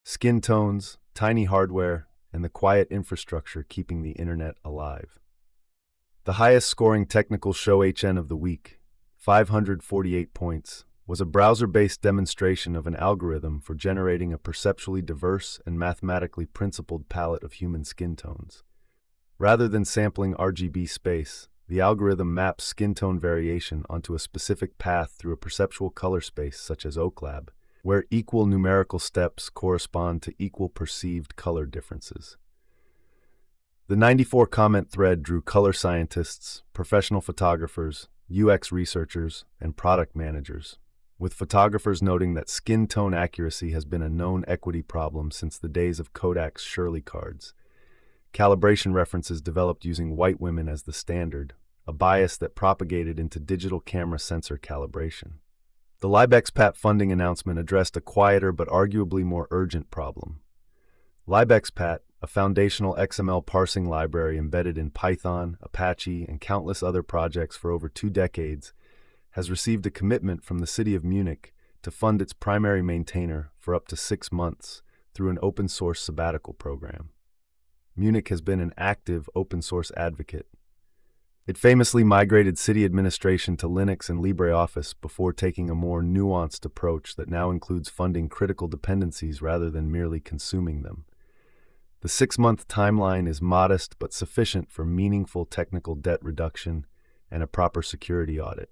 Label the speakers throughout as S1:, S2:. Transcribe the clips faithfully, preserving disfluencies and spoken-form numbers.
S1: Skin tones, tiny hardware, and the quiet infrastructure keeping the internet alive. The highest scoring technical show H N of the week, five hundred forty-eight points, was a browser-based demonstration of an algorithm for generating a perceptually diverse and mathematically principled palette of human skin tones. Rather than sampling R G B space, the algorithm maps skin tone variation onto a specific path through a perceptual color space such as OakLab, where equal numerical steps correspond to equal perceived color differences. The ninety-four comment thread drew color scientists, professional photographers, U X researchers, and product managers, with photographers noting that skin tone accuracy has been a known equity problem since the days of Kodak's Shirley cards. Calibration references developed using white women as the standard, a bias that propagated into digital camera sensor calibration. The LibXpat funding announcement addressed a quieter but arguably more urgent problem. LibXpat, a foundational X M L parsing library embedded in Python, Apache, and countless other projects for over two decades, has received a commitment from the city of Munich to fund its primary maintainer for up to six months through an open-source sabbatical program. Munich has been an active open-source advocate. It famously migrated city administration to Linux and LibreOffice before taking a more nuanced approach that now includes funding critical dependencies rather than merely consuming them. The six-month timeline is modest but sufficient for meaningful technical debt reduction and a proper security audit.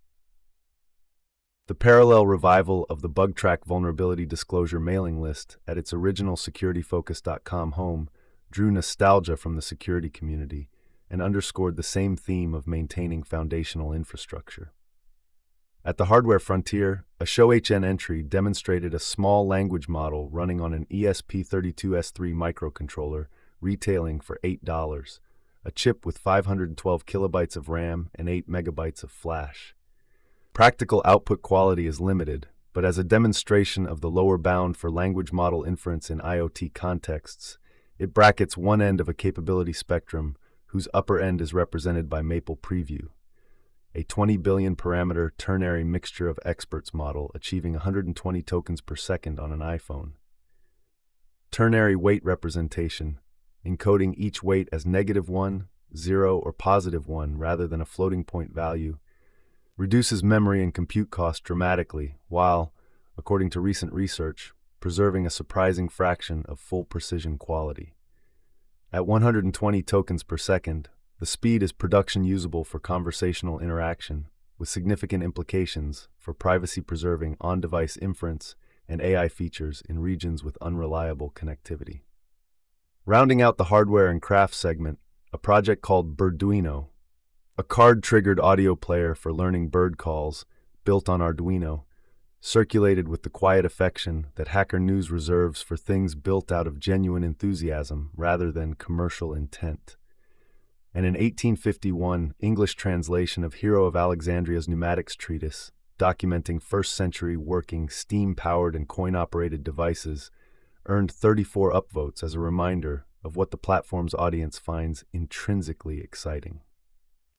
S1: The parallel revival of the BugTrack vulnerability disclosure mailing list at its original security focus dot com home drew nostalgia from the security community and underscored the same theme of maintaining foundational infrastructure. At the hardware frontier, a show H N entry demonstrated a small language model running on an E S P thirty-two S three microcontroller retailing for eight dollars, a chip with five hundred twelve kilobytes of RAM and eight megabytes of flash. Practical output quality is limited, but as a demonstration of the lower bound for language model inference in IoT contexts, it brackets one end of a capability spectrum whose upper end is represented by Maple Preview, a twenty billion parameter ternary mixture of experts model achieving one hundred twenty tokens per second on an iPhone. Ternary weight representation, encoding each weight as negative one, zero, or positive one rather than a floating point value, reduces memory and compute cost dramatically while, according to recent research, preserving a surprising fraction of full precision quality. At one hundred twenty tokens per second, the speed is production usable for conversational interaction, with significant implications for privacy-preserving on-device inference and A I features in regions with unreliable connectivity. Rounding out the hardware and craft segment, a project called Birduino, a card-triggered audio player for learning bird calls built on Arduino, circulated with the quiet affection that Hacker News reserves for things built out of genuine enthusiasm rather than commercial intent. And an eighteen fifty-one English translation of Hero of Alexandria's Pneumatics Treatise, documenting first-century working steam-powered and coin-operated devices, earned thirty-four upvotes as a reminder of what the platform's audience finds intrinsically exciting.